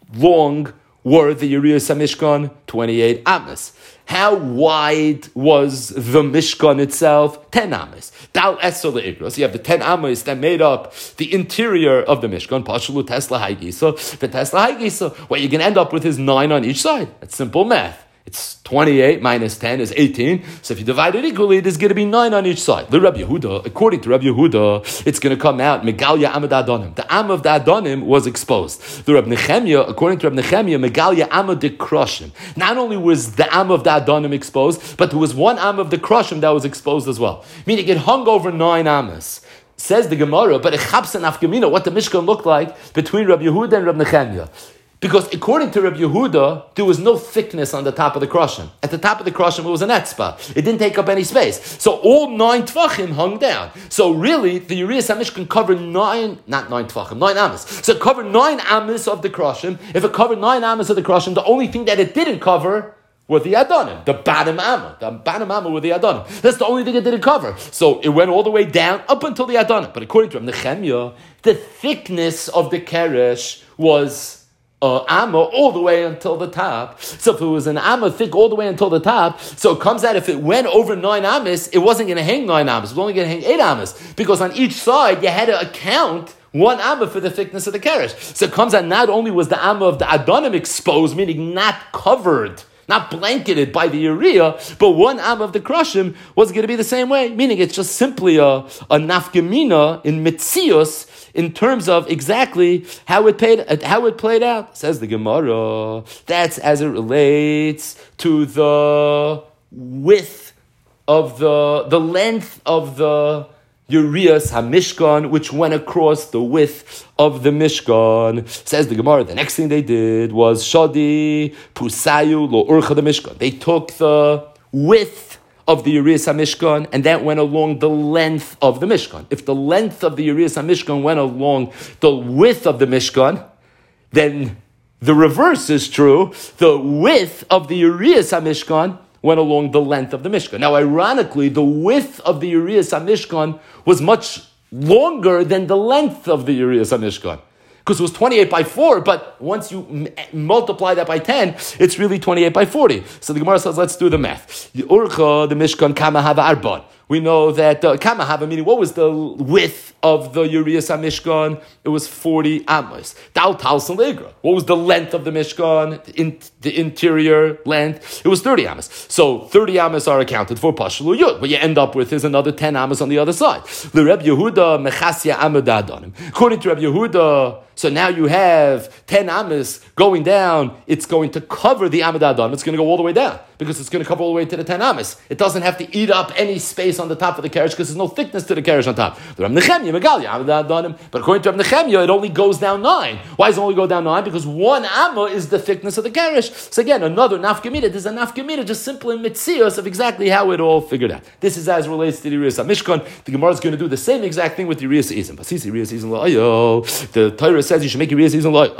long were the Yeriyos HaMishkan? 28 amas. How wide was the Mishkan itself? 10 amas. Dal Esel Le'igros. You have the 10 amas that made up the interior of the Mishkan. Pashulu Tesla Haigisa. The Tesla Haigisa. What you're going to end up with is 9 on each side. That's simple math. It's 28 minus 10 is 18. So if you divide it equally, there's going to be 9 on each side. Rabbi Yehuda, according to Rabbi Yehuda, it's going to come out, Megalia Amad Adonim. The Am of the Adonim was exposed. The Rabbi Nechemia, according to Rabbi Nechemia, Megalia Amad de Kroshim. Not only was the Am of the Adonim exposed, but there was one Am of the Kroshim that was exposed as well. Meaning it hung over 9 Amas. Says the Gemara, but it chaps and afgemina, what the Mishkan looked like between Rabbi Yehuda and Rabbi Nechemia. Because according to Rabbi Yehuda, there was no thickness on the top of the krashim. At the top of the krashim, it was an etzba. It didn't take up any space. So all 9 tvachim hung down. So really, the Yeriyos HaMishkan covered 9 amas. So it covered 9 amas of the krashim. If it covered 9 amas of the krashim, the only thing that it didn't cover were the Adonim, the bottom amma. The bottom amma were the Adonim. That's the only thing it didn't cover. So it went all the way down up until the Adonim. But according to Nechemia, the thickness of the keresh was amma all the way until the top. So if it was an amma thick all the way until the top, so it comes out if it went over 9 amas, it wasn't going to hang 9 amas. It was only going to hang 8 amas. Because on each side, you had to account 1 amma for the thickness of the keresh. So it comes out not only was the amma of the Adonim exposed, meaning not covered, not blanketed by the urea, but 1 am of the krashim was going to be the same way. Meaning it's just simply a nafgemina in mitzius in terms of exactly how it played out. Says the Gemara, that's as it relates to the width of the length of the Yeriyos HaMishkan, which went across the width of the Mishkan. Says the Gemara, the next thing they did was Shadi Pusayu Lo Urcha the Mishkan. They took the width of the Yeriyos HaMishkan, and that went along the length of the Mishkan. If the length of the Yeriyos HaMishkan went along the width of the Mishkan, then the reverse is true. The width of the Yeriyos HaMishkan went along the length of the Mishkan. Now, ironically, the width of the Yeriyos HaMishkan was much longer than the length of the Yeriyos HaMishkan. Because it was 28 by 4, but once you multiply that by 10, it's really 28 by 40. So the Gemara says, let's do the math. The Urcha, the Mishkan, Kama Hava Arbon. We know that Kama Hava, meaning what was the width of the Yeriyos HaMishkan? It was 40 amos. Dal Tal Salegra. What was the length of the Mishkan? The interior length? It was 30 amos. So 30 amos are accounted for Pashlu Yud. What you end up with is another 10 amos on the other side. The Reb Yehuda Mechasya Amadadonim. According to Reb Yehuda, so now you have 10 amas going down. It's going to cover the amad adonim. It's going to go all the way down because it's going to cover all the way to the 10 amas. It doesn't have to eat up any space on the top of the carriage because there's no thickness to the carriage on top. But according to Reb Nechemia, it only goes down 9. Why does it only go down 9? Because 1 amma is the thickness of the carriage. So again, another nafkamita. There's a nafkamita just simple in mitzios of exactly how it all figured out. This is as relates to the Yeriyos HaMishkan. The Gemara is going to do the same exact thing with the Yeriyos Izim. But see, Yeriyos Izim, the Torah says you should make Yeriyos Izim like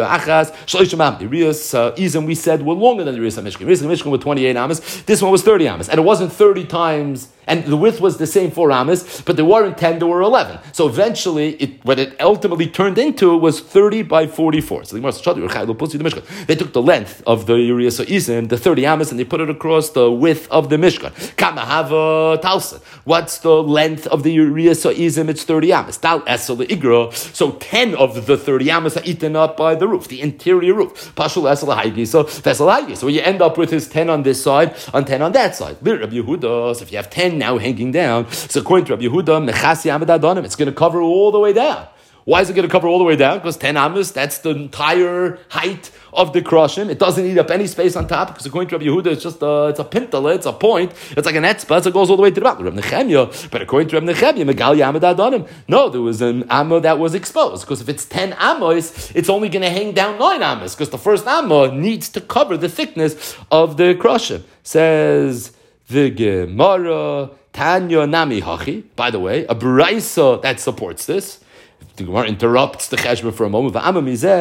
Yeriyos Izim, we said, were longer than the Yeriyos HaMishkan. Yeriyos HaMishkan were 28 amas. This one was 30 amas. And it wasn't 30 times And the width was the same 4 amas, but there weren't 10, there were 11. So eventually, what it ultimately turned into was 30 by 44. So they took the length of the Uriah Sa'izim, the 30 amas, and they put it across the width of the Mishkan. Kamahava Talsa. What's the length of the Uriah Sa'izim? It's 30 amas. Tal Esel Igra. So 10 of the 30 amas are eaten up by the roof, the interior roof. Pashul Esel Haigi. So Vesel Haigi. So you end up with his 10 on this side, and 10 on that side. Rabbi Yehuda, so if you have 10 now hanging down, so according to Rabbi Yehuda, Mechasi Amad Adonim, it's going to cover all the way down. Why is it going to cover all the way down? Because 10 amas, that's the entire height of the Kroshim. It doesn't eat up any space on top, because according to Rabbi Yehuda, it's just it's a pintala, it's a point, it's like an etzbah, it goes all the way to the bottom. Rabbi Nechemya, but according to Rabbi Nechemya, Megali Amad Adonim, no, there was an amma that was exposed, because if it's 10 amos, it's only going to hang down 9 amas, because the first amma needs to cover the thickness of the Kroshim. Says the Gemara, Tanya Nami Hachi. By the way, a Braisa that supports this. The Gemara interrupts the cheshbon for a moment. Va'ama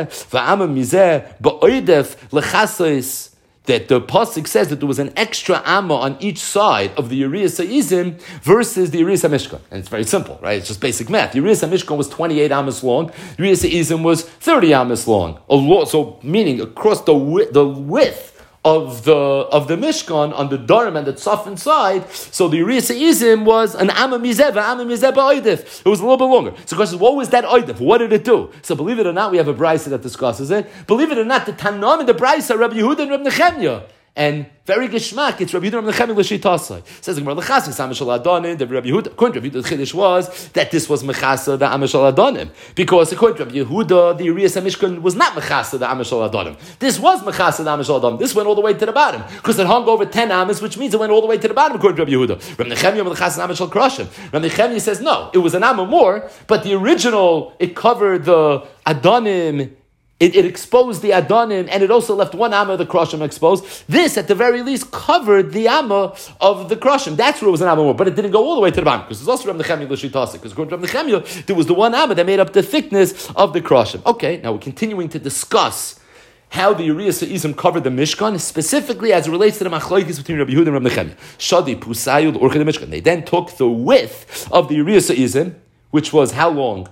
mizeh ba'oidef lechasais. That the pasuk says that there was an extra amma on each side of the Uriah Sa'izim versus the Uriah Mishkan. And it's very simple, right? It's just basic math. The Uriah Mishkan was 28 amas long. The Uriah Sa'izim was 30 amas long. So meaning across the width of the Mishkan on the Darim and the Tzafin side, so the Uriah Sa'izim was an Amma Mizeh ba'oidif. It was a little bit longer. So the question is, what was that oidif? What did it do? So believe it or not, we have a brisa that discusses it. Believe it or not, the Tanam and the brisa, Rabbi Yehuda and Rabbi Nechemya. And very geshmak, it's Rabbi Yehuda and Rabbi Nechemya l'shitasai. Says the Gemara l'chasik samashal adonim. The Rabbi Yehuda, according to Rabbi Yehuda, the chiddush was that this was mechasa the amashal adonim, because according to Rabbi Yehuda, the Uriah Mishkan was not mechasa the amashal adonim. This was mechasa the amashal adonim. This went all the way to the bottom because it hung over 10 amas, which means it went all the way to the bottom according to Rabbi Yehuda. Rabbi Nechemya mechasa amashal krashim. Rabbi Nechemya says no, it was an amma more, but the original it covered the adonim. It exposed the Adonim, and it also left one Amma of the Kroshim exposed. This, at the very least, covered the Amma of the Kroshim. That's where it was an Amma more, but it didn't go all the way to the bottom, because there's also Rabbi Nechemya l'shitasi, because according to Rabbi Nechemya, there was the one Amma that made up the thickness of the Kroshim. Okay, now we're continuing to discuss how the Uriah Sa'izim covered the Mishkan, specifically as it relates to the machlokes between Rabbi Yehuda and Rabbi Nechemya. Shadi Pusayul Orchid Mishkan. They then took the width of the Uriah Sa'izim, which was how long?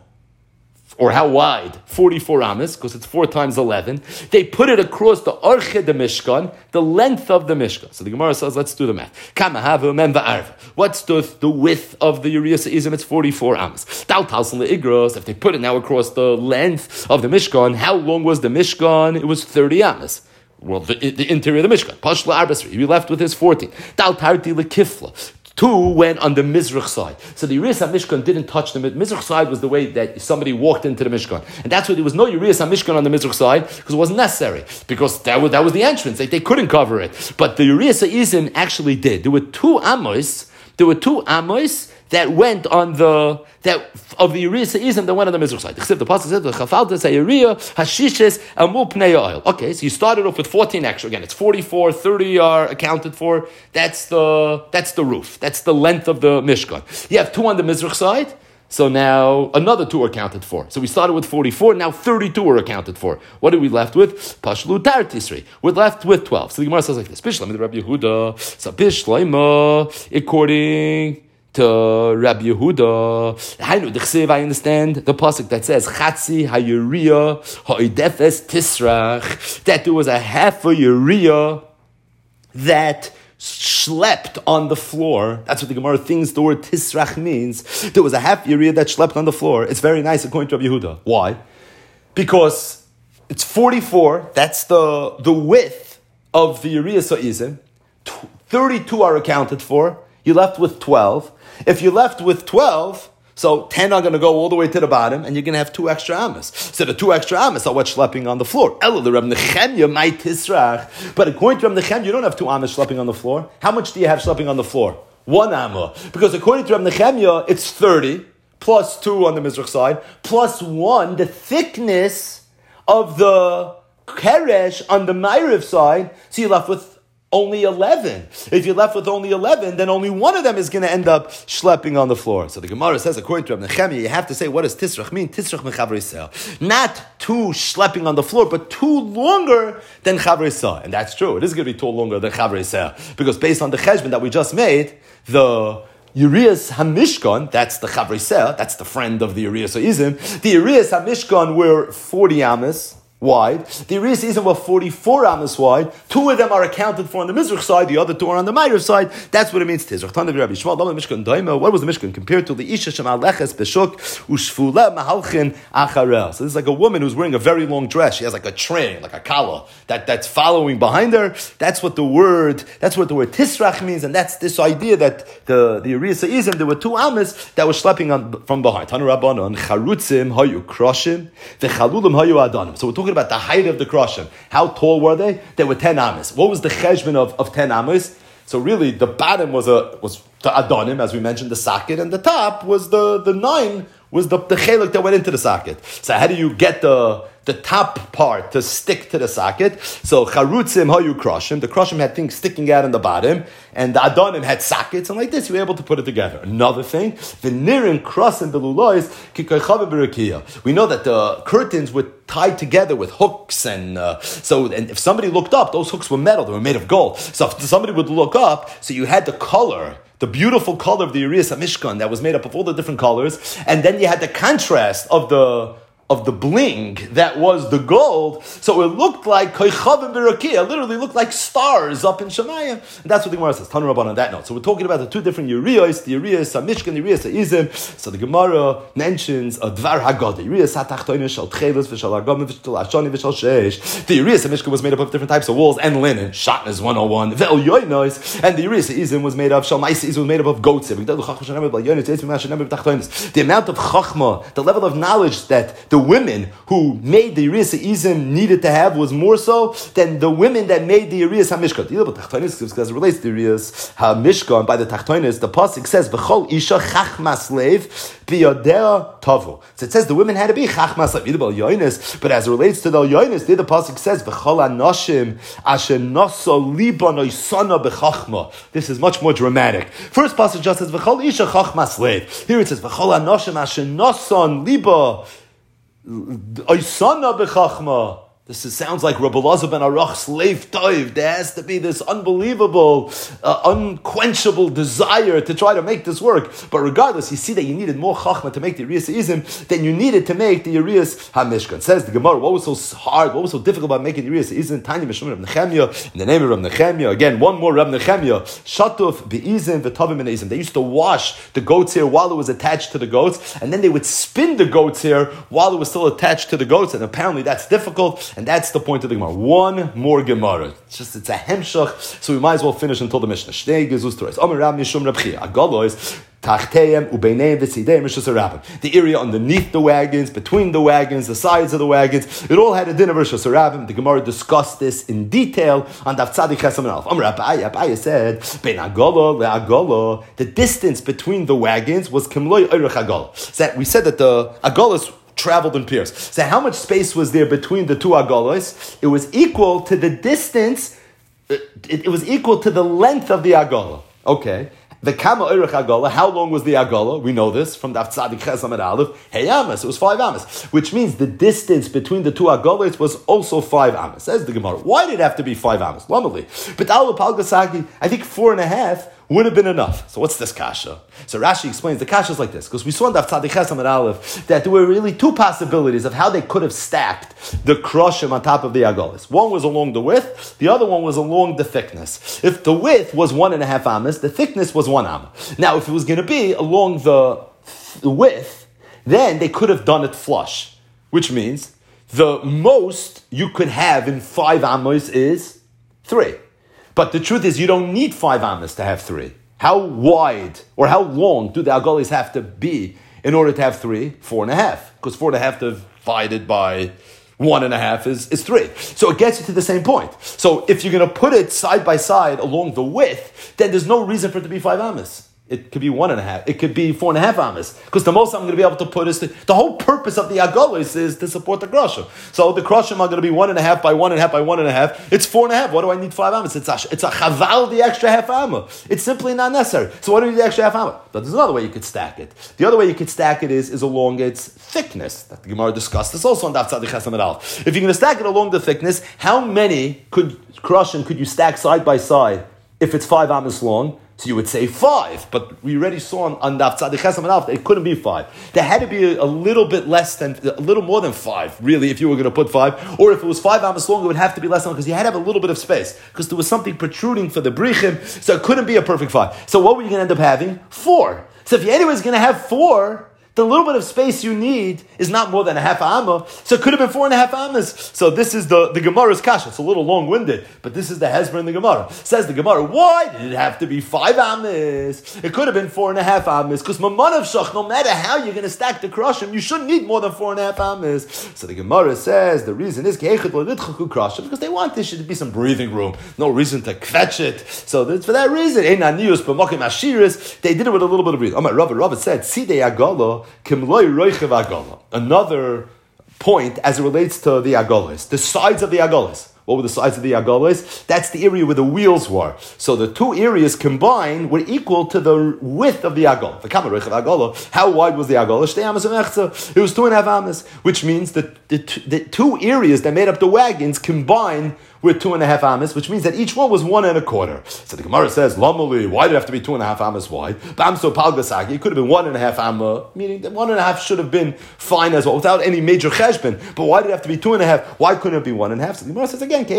Or how wide? 44 amas, because it's 4 times 11. They put it across the Orchid the Mishkan, the length of the Mishkan. So the Gemara says, let's do the math. What's the width of the Uriah Sa'izim? It's 44 amas. If they put it now across the length of the Mishkan, how long was the Mishkan? It was 30 amas. Well, the interior of the Mishkan. Pashla Arbasri, we left with his 14. Dal Tarti Lekifla. 2 went on the Mizrach side. So the Uriah Mishkan didn't touch the Mizrach side was the way that somebody walked into the Mishkan. And that's why there was no Uriah Mishkan on the Mizrach side, because it wasn't necessary. Because that was the entrance. They couldn't cover it. But the Uriah Sa'izim actually did. There were 2 amos that went on of the Uriah Sa'izim that went on the Mizrach side. The pasuk said the Chafalta Uriah Hashishes Amul Pnei Oil. Okay, so you started off with 14 extra. Again, it's 44, 30 are accounted for. That's the roof. That's the length of the Mishkan. You have 2 on the Mizrach side. So now another 2 are accounted for. So we started with 44, now 32 are accounted for. What are we left with? Pashlu Tartisri. We're left with 12. So the Gemara says like this. Bishlam Rabbi Yehuda. So Bishlam, according to Rabbi Yehuda, I understand the pasuk that says Chatzi HaYuriah Ha'idefes Tisrach, that there was a half a Uriah that slept on the floor. That's what the Gemara thinks the word Tisrach means. There was a half Uriah that slept on the floor. It's very nice according to Rabbi Yehuda. Why? Because it's 44. That's the width of the Uriah Sa'izim. 32 are accounted for. You're left with 12. If you're left with 12, so 10 are going to go all the way to the bottom, and you're going to have 2 extra amas. So the 2 extra amas are what's schlepping on the floor. Elo, the Rabbi Nechemya might tisrach. But according to Rabbi Nechemya, you don't have 2 amas schlepping on the floor. How much do you have schlepping on the floor? 1 amma. Because according to Rabbi Nechemya, it's 30, plus 2 on the Mizrach side, plus 1, the thickness of the keresh on the Ma'ariv side, so you're left with only 11. If you're left with only 11, then only one of them is going to end up schlepping on the floor. So the Gemara says, according to Rabbi Nechemya, you have to say, what does tisrach mean? Tisrach mechavrei seh. Not 2 schlepping on the floor, but 2 longer than chavrei seh. And that's true. It is going to be 2 longer than chavrei seh. Because based on the cheshbon that we just made, the Urias HaMishkan, that's the Chavriseh, that's the friend of the Urias HaIzim. The Urias HaMishkan were 40 amas wide. The Urias HaIzim were 44 amas wide. 2 of them are accounted for on the Mizrach side, the other 2 are on the Ma'ariv side. That's what it means. What was the Mishkan compared to the Isha Shemaleches Beshuk Ushfula Mahalchin Acharel? So this is like a woman who's wearing a very long dress. She has like a train, like a kala, that's following behind her. That's what the word Tisrach means, and that's this idea that the Urias HaIzim, there were 2 amas that were schlepping on from behind. Tanu Rabbanon Charutzim Hayu Kroshim V'Chalulim Hayu Adanim. So we're talking about the height of the Kroshim. How tall were they? They were 10 amas. What was the cheshbon of 10 amas? So really, the bottom was the Adonim, as we mentioned, the socket, and the top was the 9, was the chelik that went into the socket. So how do you get the top part to stick to the socket? So charutzim hayu kroshim. The kroshim had things sticking out in the bottom, and the adonim had sockets, and like this you were able to put it together. Another thing, the nirim krosim belulois kikoychav berakia. We know that the curtains were tied together with hooks, and if somebody looked up, those hooks were metal; they were made of gold. So if somebody would look up, so you had the color. The beautiful color of the Urias HaMishkan that was made up of all the different colors, and then you had the contrast of the bling that was the gold, so it looked like koichavim berakia, literally looked like stars up in Shemayim. And that's what the Gemara says. Tanu Rabban on that note. So we're talking about the 2 different Urias, the Urias HaMishkan, the Urias HaIzim. So the Gemara mentions a Dvar Haggadah, Urias HaTachtonis shel Tchelis v'shel Argam v'shel Ashoni v'shel Sheish. The Urias HaMishkan was made up of different types of walls and linen. Shatnez 101, Ve'el Yoinos, and the Urias HaIzim was made up. Shel Ma'is was made up of goats. The amount of chachma, the level of knowledge that the women who made the Urias HaIzim needed to have was more so than the women that made the Urias HaMishkan. Because it relates to the Urias HaMishkan by the Tachtonis, the pasuk says, "V'chol isha chachmas leiv biyodea tavu." So it says the women had to be chachmas leiv. But as it relates to the Yonis, the pasuk says, "V'chol anoshim asher noso liba noisana b'chachma." This is much more dramatic. First pasuk just says, "V'chol isha chachmas leiv." Here it says, "V'chol anoshim asher noson liba." Oisana b'chachma. This sounds like Rabbi Elazar ben Arach's leif toiv. There has to be this unbelievable, unquenchable desire to try to make this work. But regardless, you see that you needed more chachma to make the Urias HaIzim than you needed to make the Urias HaMishkan. Says the Gemara, what was so hard, what was so difficult about making the Urias HaIzim? Tanya Mishum Reb Nechemia, in the name of Reb Nechemia. Again, one more Reb Nechemia. Shatuf be'izim v'tavim be'izim. They used to wash the goat's hair while it was attached to the goats, and then they would spin the goat's hair while it was still attached to the goats, and apparently that's difficult. And that's the point of the Gemara. One more Gemara. It's a hemshach, so we might as well finish until the Mishnah. Shnei gezus Torah. Amar Rab Mishum Reb Chia. Agalois tachteim ubeineim v'tzideim Rishus Harabim. The area underneath the wagons, between the wagons, the sides of the wagons, it all had a din of Rishus Harabim. The Gemara discussed this in detail on Daf Tzadik Chesam and Aleph. Amar Abaye said, bein agala le'agala, the distance between the wagons was kimloi oirech agala. So we said that the agalas traveled in pairs. So how much space was there between the 2 agalas? It was equal to the distance, it was equal to the length of the agala. Okay. The kama oirech agala, how long was the agala? We know this from Daf Tzadik Chesam and Aleph. Hey amas, it was 5 amas, which means the distance between the 2 agalas was also 5 amas. Says the Gemara. Why did it have to be 5 amas? Lamali. But Al Palgasaki, I think 4.5 would have been enough. So what's this kasha? So Rashi explains the kasha is like this, because we saw in Daf Tzadik Chesam and Aleph that there were really 2 possibilities of how they could have stacked the kroshim on top of the agalas. One was along the width, the other one was along the thickness. If the width was 1.5 amas, the thickness was 1 amma. Now, if it was going to be along the width, then they could have done it flush, which means the most you could have in 5 amas is 3. But the truth is, you don't need 5 amas to have 3. How wide or how long do the agalis have to be in order to have 3? 4.5. Because 4.5 divided by 1.5 is 3. So it gets you to the same point. So if you're going to put it side by side along the width, then there's no reason for it to be 5 amas. It could be 1.5. It could be 4.5 amas. Because the most I'm going to be able to put is the whole purpose of the agalos is to support the kroshim. So the kroshim are going to be 1.5 by 1.5 by 1.5. It's 4.5. What do I need 5 amas? It's a chaval the extra half amma. It's simply not necessary. So what do you need the extra half amma? But there's another way you could stack it. The other way you could stack it is along its thickness. That the Gemara discussed this also on Daf Tzadik Chesam and Aleph. If you're going to stack it along the thickness, how many kroshim could you stack side by side if it's 5 amas long? So you would say 5, but we already saw on Daf Tzadik Ches Amud Aleph it couldn't be 5. There had to be a little bit less than, a little more than 5, really, if you were going to put 5. Or if it was 5 amas long, it would have to be less than, because you had to have a little bit of space, because there was something protruding for the brichim, so it couldn't be a perfect 5. So what were you going to end up having? 4. So if you anyways going to have 4, the little bit of space you need is not more than a half amma, so it could have been 4.5 ammas. So this is the Gemara's kasha. It's a little long-winded, but this is the hezbollah in the Gemara. Says the Gemara, why did it have to be 5 ammas? It could have been 4.5 ammas, because mamanav shach, no matter how you're going to stack the krashim, you shouldn't need more than 4.5 ammas. So the Gemara says the reason is because they want there should be some breathing room, no reason to kvetch it. So that's for that reason. They did it with a little bit of breathing. Rava said, Sidei agala. Another point as it relates to the agolas, the sides of the agolas. What were the sides of the agolas? That's the area where the wheels were. So the two areas combined were equal to the width of the agola. How wide was the agola? It was 2.5 amas, which means that the two areas that made up the wagons combined were 2.5 amas, which means that each one was 1.25. So the Gemara says, Lamali, why did it have to be 2.5 amas wide? Bamso palgasagi, it could have been 1.5 amma, meaning that 1.5 should have been fine as well, without any major cheshbon. But why did it have to be 2.5? Why couldn't it be 1.5? So the Gemara says again,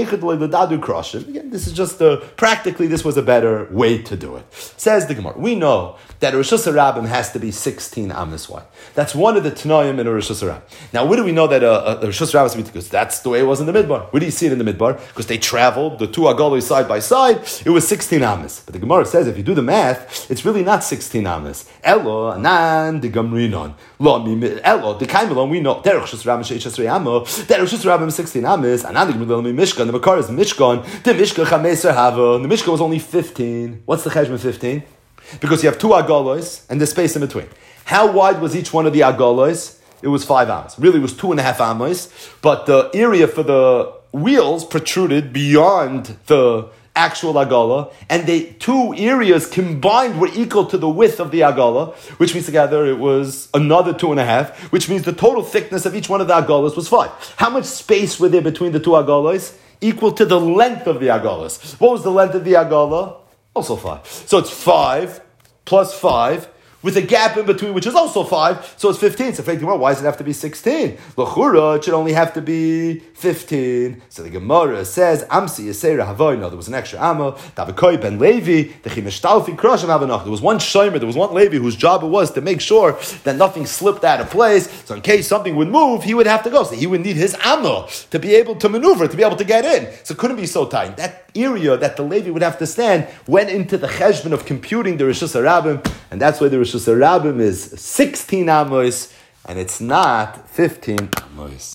again, this is just practically this was a better way to do it. Says the Gemara, we know that a Rosh Hashanah has to be 16 amas wide. That's one of the Tanoim in a Rosh Hashanah. Now, where do we know that a Rosh Hashanah has to be? Because that's the way it was in the Midbar. Where do you see it in the Midbar? Because they traveled, the two agolos side by side, it was 16 amas. But the Gemara says, if you do the math, it's really not 16 amas. Elo, anan, de gamrinon. Elo, de kaimelon, we know. Derech Rosh Hashanah, sheish esrei amo. Derech Rosh Hashanah is 16 amas. Anan, de gamrinon, mishkan. The Makar is mishkan. The mishkan chameser hava. The mishkan was only 15. What's the cheshbon 15? Because you have two agolos and the space in between. How wide was each one of the agolos? It was 5 amas. Really, it was 2.5 amas, but the area for the wheels protruded beyond the actual agola, and the two areas combined were equal to the width of the agola, which means together it was another 2.5, which means the total thickness of each one of the agolas was 5. How much space were there between the two agolas? Equal to the length of the agolas. What was the length of the agola? Also 5. So it's 5 plus 5, with a gap in between, which is also 5, so it's 15. So why does it have to be 16? L'chura, it should only have to be 15. So the Gemara says, Amsi Yisera Havoy, no, there was an extra Amma, Davakoi ben Levi, the Chimeshtalfi Krashim Havanach. There was one Shomer, there was one Levi whose job it was to make sure that nothing slipped out of place. So in case something would move, he would have to go. So he would need his Amma to be able to maneuver, to be able to get in. So it couldn't be so tight. That area that the Levi would have to stand went into the cheshbon of computing the Rosh Hashanah, and that's why the Rosh Hashanah is 16 amos, and it's not 15 amos.